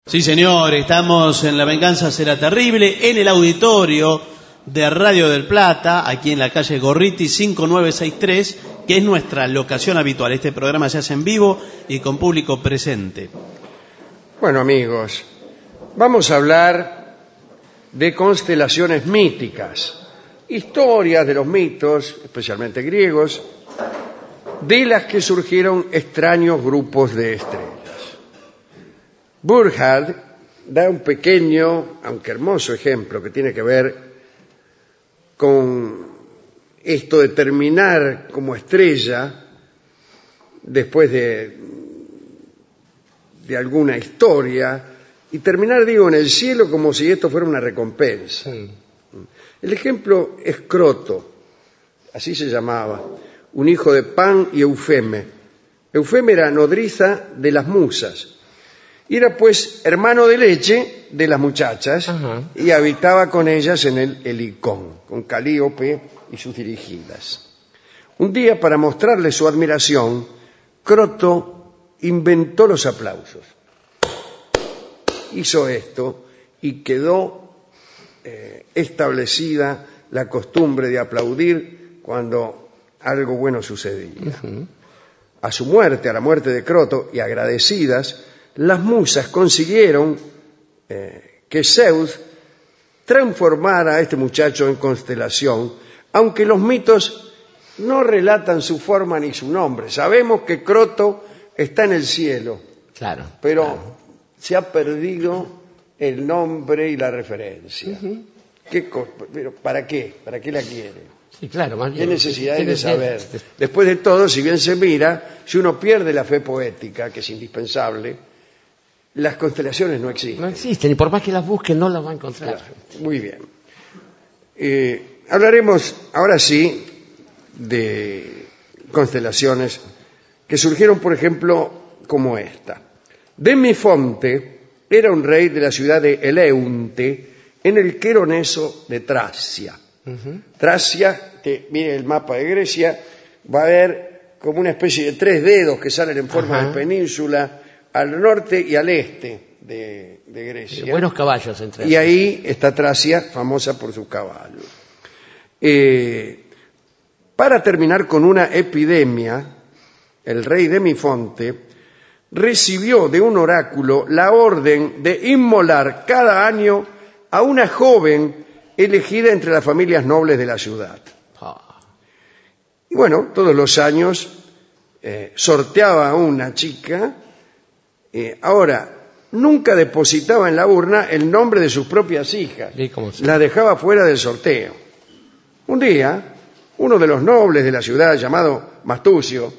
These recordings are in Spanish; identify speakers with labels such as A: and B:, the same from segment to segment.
A: Sí, señor, estamos en La Venganza Será Terrible, en el auditorio de Radio del Plata, aquí en la calle Gorriti 5963, que es nuestra locación habitual. Este programa se hace en vivo y con público presente.
B: Bueno, amigos, vamos a hablar de constelaciones míticas, historias de los mitos, especialmente griegos, de las que surgieron extraños grupos de estrellas. Burckhardt da un pequeño, aunque hermoso ejemplo que tiene que ver con esto de terminar como estrella después de alguna historia y terminar, digo, en el cielo como si esto fuera una recompensa. Sí. El ejemplo es Croto, así se llamaba, un hijo de Pan y Eufeme. Eufeme era nodriza de las musas y era pues hermano de leche de las muchachas. Ajá. Y habitaba con ellas en el Helicón, con Calíope y sus dirigidas. Un día, para mostrarle su admiración, Croto inventó los aplausos. Hizo esto y quedó establecida la costumbre de aplaudir cuando algo bueno sucedía. Uh-huh. A su muerte, a la muerte de Croto, y agradecidas, las musas consiguieron que Zeus transformara a este muchacho en constelación, aunque los mitos no relatan su forma ni su nombre. Sabemos que Croto está en el cielo, claro, pero claro, se ha perdido el nombre y la referencia. Uh-huh. ¿Pero para qué? ¿Para qué la quiere?
C: Sí, claro, más bien.
B: ¿Qué necesidad hay de saber? Después de todo, si bien se mira, si uno pierde la fe poética, que es indispensable, las constelaciones no existen.
C: No existen, y por más que las busquen, no las va a encontrar.
B: Claro, muy bien. Hablaremos ahora sí de constelaciones que surgieron, por ejemplo, como esta. Demifonte era un rey de la ciudad de Eleunte, en el Queroneso de Tracia. Uh-huh. Tracia, que mire el mapa de Grecia, va a ver como una especie de 3 dedos que salen en forma de península al norte y al este de Grecia.
C: Buenos caballos entre ellos.
B: Y ahí está Tracia, famosa por sus caballos. Para terminar con una epidemia, el rey Demifonte recibió de un oráculo la orden de inmolar cada año a una joven elegida entre las familias nobles de la ciudad. Y bueno, todos los años sorteaba a una chica. Ahora, nunca depositaba en la urna el nombre de sus propias hijas. La dejaba fuera del sorteo. Un día, uno de los nobles de la ciudad, llamado Mastucio,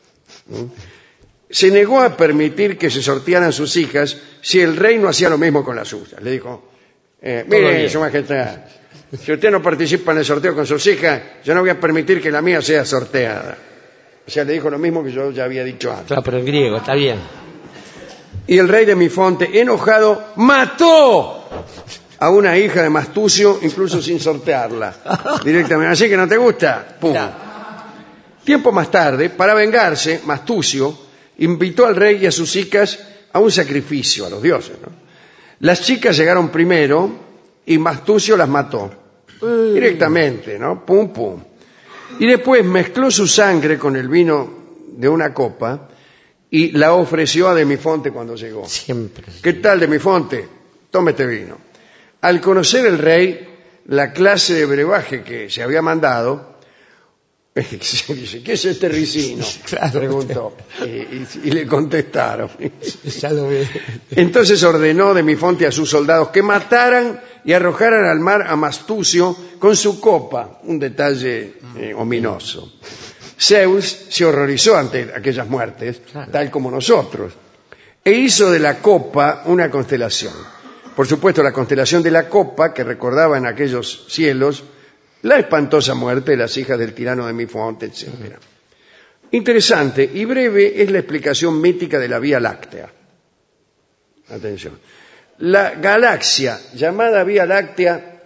B: se negó a permitir que se sortearan sus hijas si el rey no hacía lo mismo con las suyas. Le dijo, mire, su majestad, si usted no participa en el sorteo con sus hijas, yo no voy a permitir que la mía sea sorteada. O sea, le dijo lo mismo que yo ya había dicho antes.
C: Claro, pero en griego, está bien.
B: Y el rey Demifonte, enojado, mató a una hija de Mastucio, incluso sin sortearla directamente. Así que no te gusta, ¡pum! Tiempo más tarde, para vengarse, Mastucio invitó al rey y a sus hijas a un sacrificio a los dioses, ¿no? Las chicas llegaron primero y Mastucio las mató directamente, ¿no? Pum, pum. Y después mezcló su sangre con el vino de una copa y la ofreció a Demifonte cuando llegó.
C: Siempre.
B: ¿Qué tal, Demifonte? Tome este vino. Al conocer el rey la clase de brebaje que se había mandado, dice, ¿qué es este ricino?
C: Claro,
B: preguntó. Y le contestaron.
C: Ya lo ve.
B: Entonces ordenó Demifonte a sus soldados que mataran y arrojaran al mar a Mastucio con su copa. Un detalle ominoso. Zeus se horrorizó ante aquellas muertes, claro, tal como nosotros, e hizo de la copa una constelación. Por supuesto, la constelación de la copa, que recordaba en aquellos cielos la espantosa muerte de las hijas del tirano Demifonte, etc. Interesante y breve es la explicación mítica de la Vía Láctea. Atención. La galaxia llamada Vía Láctea,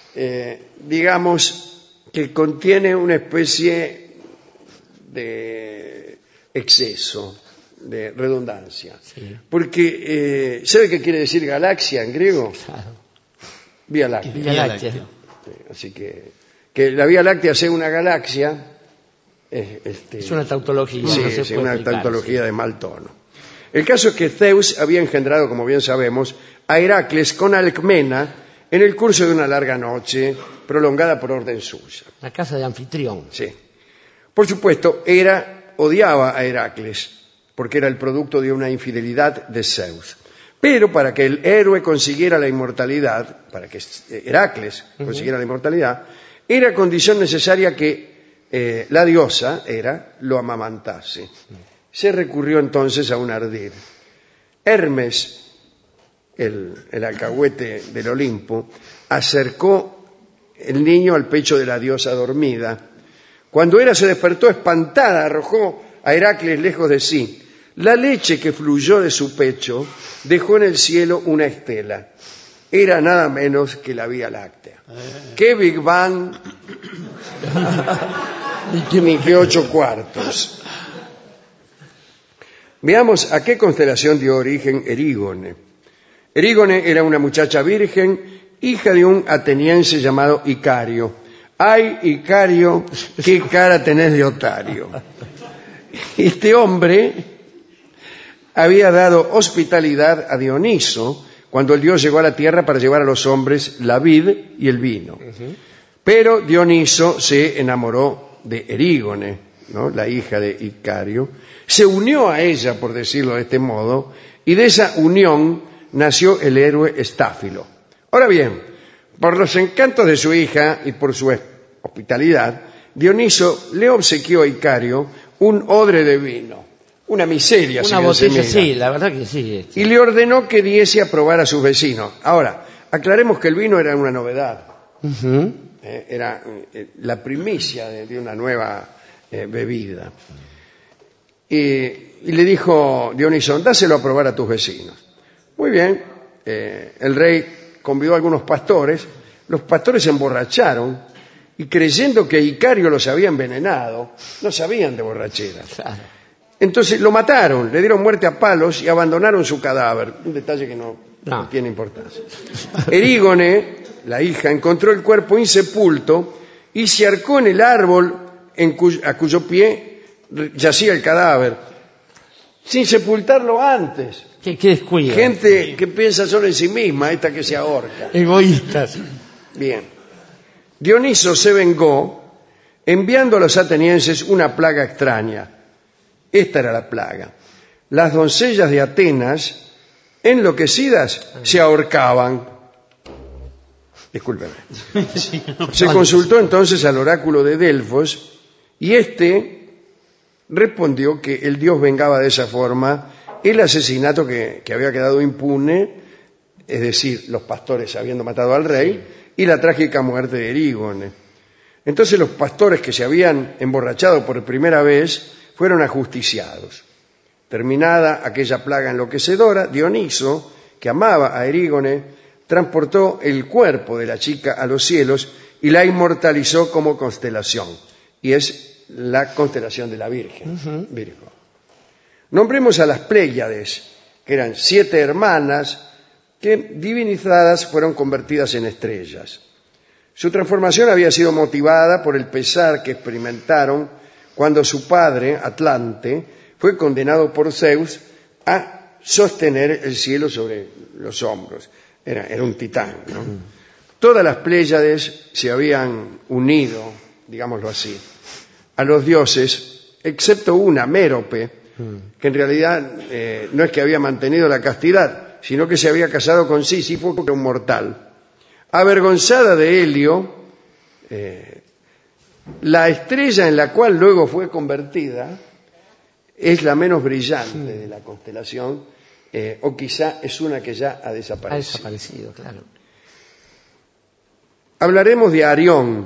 B: digamos que contiene una especie de exceso. de redundancia.
C: Sí.
B: Porque, ¿sabe qué quiere decir galaxia en griego?
C: Claro.
B: Vía Láctea.
C: Vía Láctea.
B: Sí, así que la Vía Láctea sea una galaxia
C: Es una tautología.
B: sí,
C: no se
B: sí,
C: puede
B: una
C: explicar,
B: tautología de mal tono. El caso es que Zeus había engendrado, como bien sabemos, a Heracles con Alcmena en el curso de una larga noche prolongada por orden suya.
C: La casa de anfitrión.
B: Sí. Por supuesto, Hera odiaba a Heracles porque era el producto de una infidelidad de Zeus. Pero para que el héroe consiguiera la inmortalidad, para que Heracles consiguiera la inmortalidad, era condición necesaria que la diosa, Hera, lo amamantase. Se recurrió entonces a un ardid. Hermes, el alcahuete del Olimpo, acercó el niño al pecho de la diosa dormida. Cuando Hera se despertó espantada, arrojó a Heracles lejos de sí. La leche que fluyó de su pecho dejó en el cielo una estela. Era nada menos que la Vía Láctea. ¡Qué Big Bang! Ni qué 8 cuartos. Veamos a qué constelación dio origen Erígone. Erígone era una muchacha virgen, hija de un ateniense llamado Icario. ¡Ay, Icario, qué cara tenés de otario! Este hombre había dado hospitalidad a Dioniso cuando el dios llegó a la tierra para llevar a los hombres la vid y el vino. Pero Dioniso se enamoró de Erígone, ¿no?, la hija de Icario, se unió a ella, por decirlo de este modo, y de esa unión nació el héroe Estáfilo. Ahora bien, por los encantos de su hija y por su hospitalidad, Dioniso le obsequió a Icario un odre de vino. Una miseria,
C: Una botella, sí, la verdad que sí.
B: y le ordenó que diese a probar a sus vecinos. Ahora, aclaremos que el vino era una novedad. Era la primicia de una nueva bebida. Y le dijo Dioniso, dáselo a probar a tus vecinos. Muy bien, el rey convidó a algunos pastores, los pastores se emborracharon y creyendo que Icario los había envenenado, no sabían de borrachera.
C: Claro.
B: Entonces lo mataron, le dieron muerte a palos y abandonaron su cadáver. Un detalle que no tiene importancia. Erígone, la hija, encontró el cuerpo insepulto y se arcó en el árbol a cuyo pie yacía el cadáver, sin sepultarlo antes.
C: ¿Qué descuido?
B: Gente que piensa solo en sí misma, esta que se ahorca.
C: Egoístas.
B: Bien. Dioniso se vengó enviando a los atenienses una plaga extraña. Esta era la plaga. Las doncellas de Atenas, enloquecidas, se ahorcaban. Discúlpeme. Se consultó entonces al oráculo de Delfos y éste respondió que el dios vengaba de esa forma el asesinato que había quedado impune, es decir, los pastores habiendo matado al rey, y la trágica muerte de Erígone. Entonces los pastores que se habían emborrachado por primera vez fueron ajusticiados. Terminada aquella plaga enloquecedora, Dioniso, que amaba a Erígone, transportó el cuerpo de la chica a los cielos y la inmortalizó como constelación. Y es la constelación de la Virgen. Virgo. Nombremos a las Pléyades, que eran 7 hermanas que, divinizadas, fueron convertidas en estrellas. Su transformación había sido motivada por el pesar que experimentaron cuando su padre, Atlante, fue condenado por Zeus a sostener el cielo sobre los hombros. Era un titán, ¿no? Todas las Pléyades se habían unido, digámoslo así, a los dioses, excepto una, Mérope, que en realidad no es que había mantenido la castidad, sino que se había casado con Sísifo, que era un mortal. Avergonzada de Helio, la estrella en la cual luego fue convertida es la menos brillante de la constelación, o quizá es una que ya ha desaparecido.
C: Ha desaparecido, claro.
B: Hablaremos de Arión.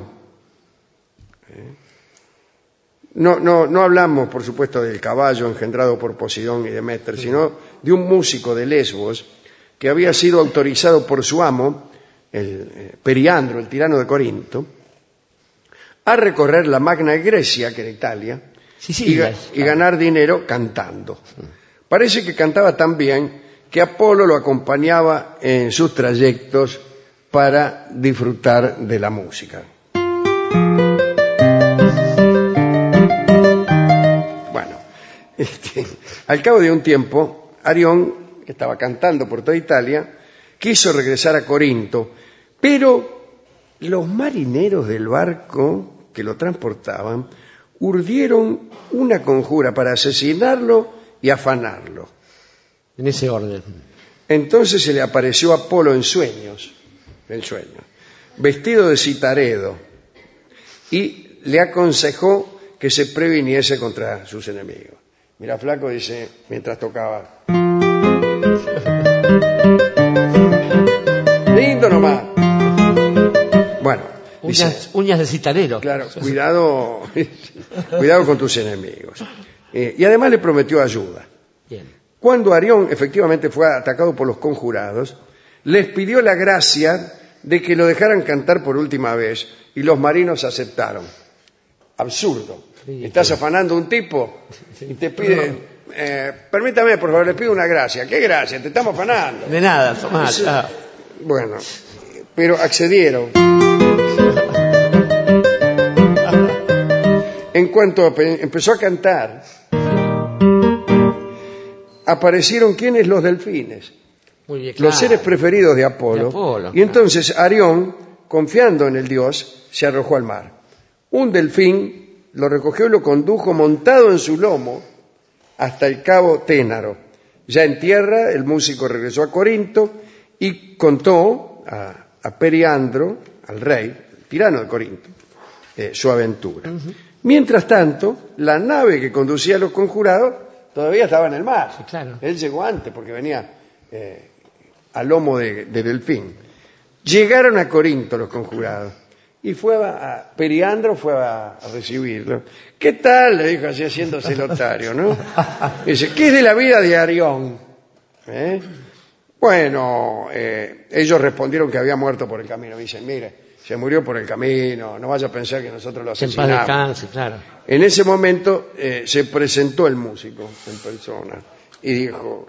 B: No hablamos, por supuesto, del caballo engendrado por Poseidón y Deméter, sino de un músico de Lesbos que había sido autorizado por su amo, el Periandro, el tirano de Corinto, a recorrer la Magna Grecia, que era Italia, y ganar dinero cantando. Parece que cantaba tan bien que Apolo lo acompañaba en sus trayectos para disfrutar de la música. Bueno, al cabo de un tiempo, Arión, que estaba cantando por toda Italia, quiso regresar a Corinto, pero los marineros del barco que lo transportaban urdieron una conjura para asesinarlo y afanarlo.
C: En ese orden.
B: Entonces se le apareció Apolo en sueños, vestido de citaredo, y le aconsejó que se previniese contra sus enemigos. Mira, flaco, dice, mientras tocaba. Lindo nomás. Bueno, dice,
C: uñas de citarero.
B: claro, cuidado con tus enemigos. Y además le prometió ayuda.
C: Bien.
B: Cuando Arión efectivamente fue atacado por los conjurados, les pidió la gracia de que lo dejaran cantar por última vez y los marinos aceptaron. Absurdo.
C: Sí,
B: Estás afanando a un tipo y te pide, permítame, por favor, le pido una gracia. ¿Qué gracia? Te estamos afanando.
C: De nada, Tomás.
B: Bueno, pero accedieron. En cuanto empezó a cantar, aparecieron ¿quiénes? Los delfines,
C: Muy bien, claro.
B: los seres preferidos de Apolo. Y entonces Arión, confiando en el dios, se arrojó al mar. Un delfín lo recogió y lo condujo montado en su lomo hasta el cabo Ténaro. Ya en tierra, el músico regresó a Corinto y contó a Periandro, al rey, el tirano de Corinto, su aventura. Mientras tanto, la nave que conducía a los conjurados todavía estaba en el mar.
C: Sí, claro.
B: Él llegó antes porque venía a lomo de delfín. Llegaron a Corinto los conjurados y Periandro fue a recibirlo. ¿Qué tal? Le dijo así haciéndose el otario, ¿no? Dice, ¿qué es de la vida de Arión? Bueno, ellos respondieron que había muerto por el camino. Dicen, mire, se murió por el camino, no vaya a pensar que nosotros lo asesinamos.
C: En paz descanse, claro. En
B: En ese momento se presentó el músico en persona y dijo...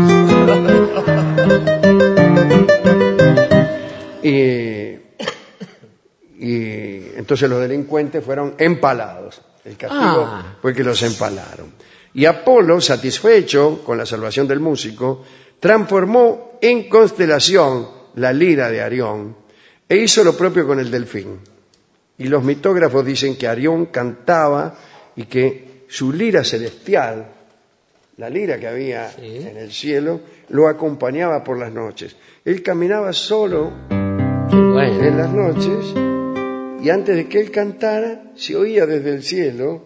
B: y entonces los delincuentes fueron empalados. El castigo fue que los empalaron. Y Apolo, satisfecho con la salvación del músico, transformó en constelación la lira de Arión e hizo lo propio con el delfín. Y los mitógrafos dicen que Arión cantaba y que su lira celestial, la lira que había en el cielo, lo acompañaba por las noches. Él caminaba solo en las noches y antes de que él cantara se oía desde el cielo.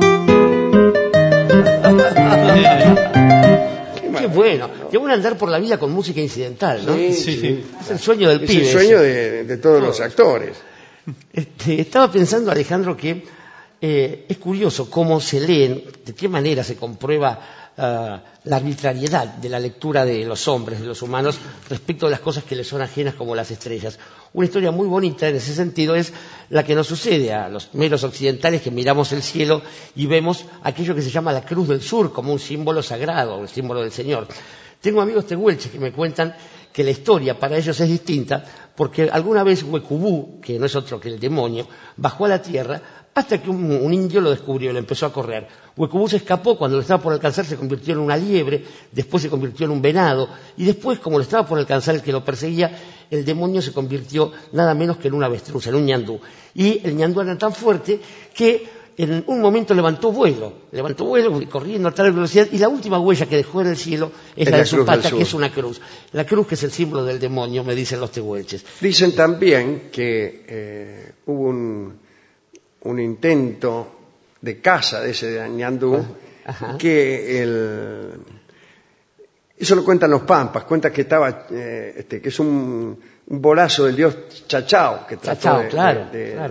C: Qué bueno. Qué bueno andar por la vida con música incidental, ¿no?
B: Sí.
C: Es el sueño del pibe.
B: Es el sueño de todos los actores.
C: Estaba pensando, Alejandro, que es curioso cómo se leen, de qué manera se comprueba la arbitrariedad de la lectura de los hombres, de los humanos, respecto de las cosas que les son ajenas como las estrellas. Una historia muy bonita en ese sentido es la que nos sucede a los meros occidentales que miramos el cielo y vemos aquello que se llama la Cruz del Sur como un símbolo sagrado, un símbolo del Señor. Tengo amigos tehuelches que me cuentan que la historia para ellos es distinta porque alguna vez Huecubú, que no es otro que el demonio, bajó a la tierra hasta que un indio lo descubrió y lo empezó a correr. Huecubú se escapó, cuando lo estaba por alcanzar se convirtió en una liebre, después se convirtió en un venado, y después, como lo estaba por alcanzar el que lo perseguía, el demonio se convirtió nada menos que en un avestruz, en un ñandú. Y el ñandú era tan fuerte que en un momento levantó vuelo corriendo a tal velocidad, y la última huella que dejó en el cielo es la de su pata, que es una cruz. La cruz que es el símbolo del demonio, me dicen los tehuelches.
B: Dicen también que hubo un intento de caza de ese ñandú, que eso lo cuentan los pampas, cuentan que estaba, que es un bolazo del dios Chachao, que trató
C: claro.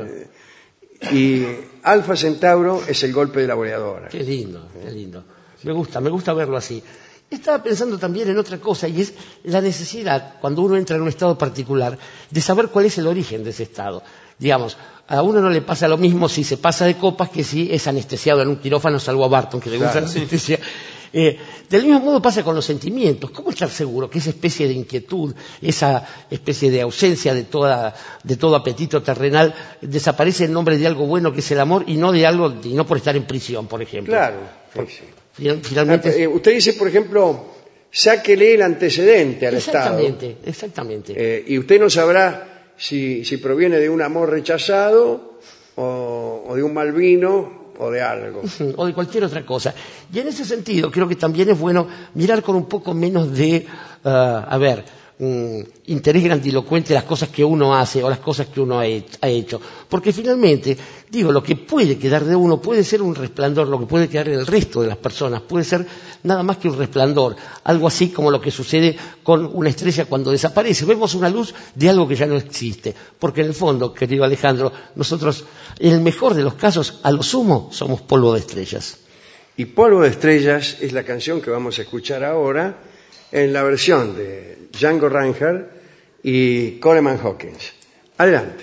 B: Y Alfa Centauro es el golpe de la boleadora.
C: Qué lindo, qué lindo. Me gusta verlo así. Estaba pensando también en otra cosa, y es la necesidad, cuando uno entra en un estado particular, de saber cuál es el origen de ese estado. Digamos, a uno no le pasa lo mismo si se pasa de copas que si es anestesiado en un quirófano, salvo a Barton, que le gusta la anestesia. Del mismo modo pasa con los sentimientos. ¿Cómo estar seguro que esa especie de inquietud, esa especie de ausencia de todo apetito terrenal desaparece en nombre de algo bueno que es el amor y no por estar en prisión, por ejemplo?
B: Claro. Sí.
C: Finalmente,
B: Usted dice, por ejemplo, sáquele el antecedente al
C: exactamente,
B: Estado.
C: exactamente.
B: Y usted no sabrá si proviene de un amor rechazado o de un mal vino o de algo.
C: O de cualquier otra cosa. Y en ese sentido creo que también es bueno mirar con un poco menos de, interés grandilocuente las cosas que uno hace o las cosas que uno ha hecho. Porque finalmente, lo que puede quedar de uno puede ser un resplandor, lo que puede quedar en el resto de las personas puede ser nada más que un resplandor. Algo así como lo que sucede con una estrella cuando desaparece. Vemos una luz de algo que ya no existe. Porque en el fondo, querido Alejandro, nosotros, en el mejor de los casos, a lo sumo, somos polvo de estrellas.
B: Y Polvo de Estrellas es la canción que vamos a escuchar ahora en la versión de Django Reinhardt y Coleman Hawkins. Adelante.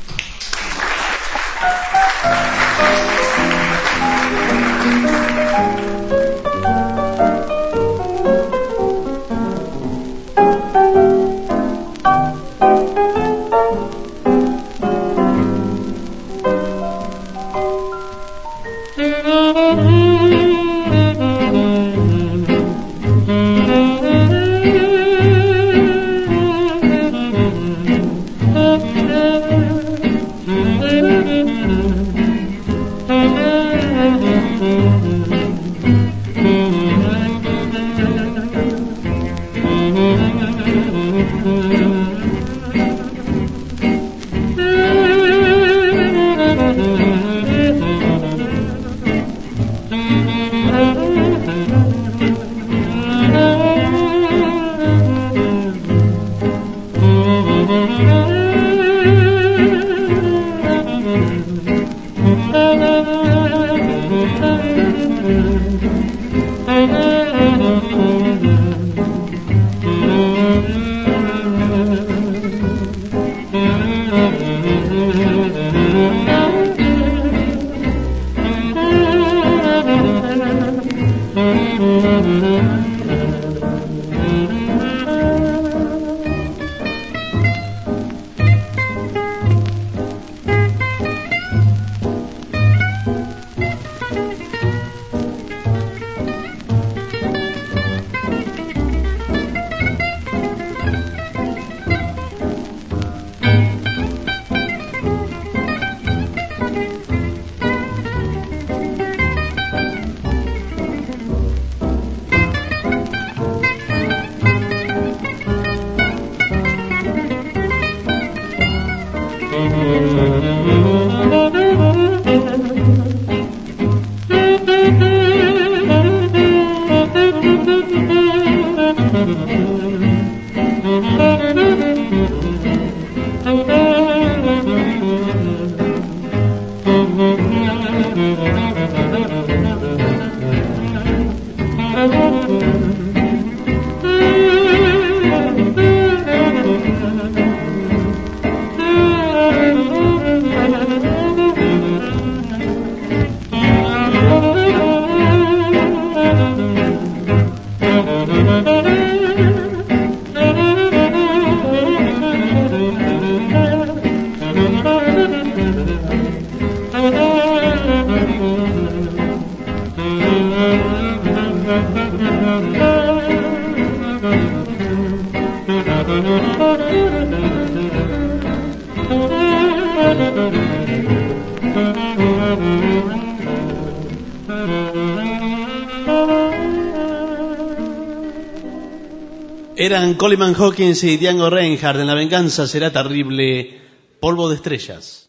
A: Eran Coleman Hawkins y Django Reinhardt en La venganza será terrible, Polvo de Estrellas.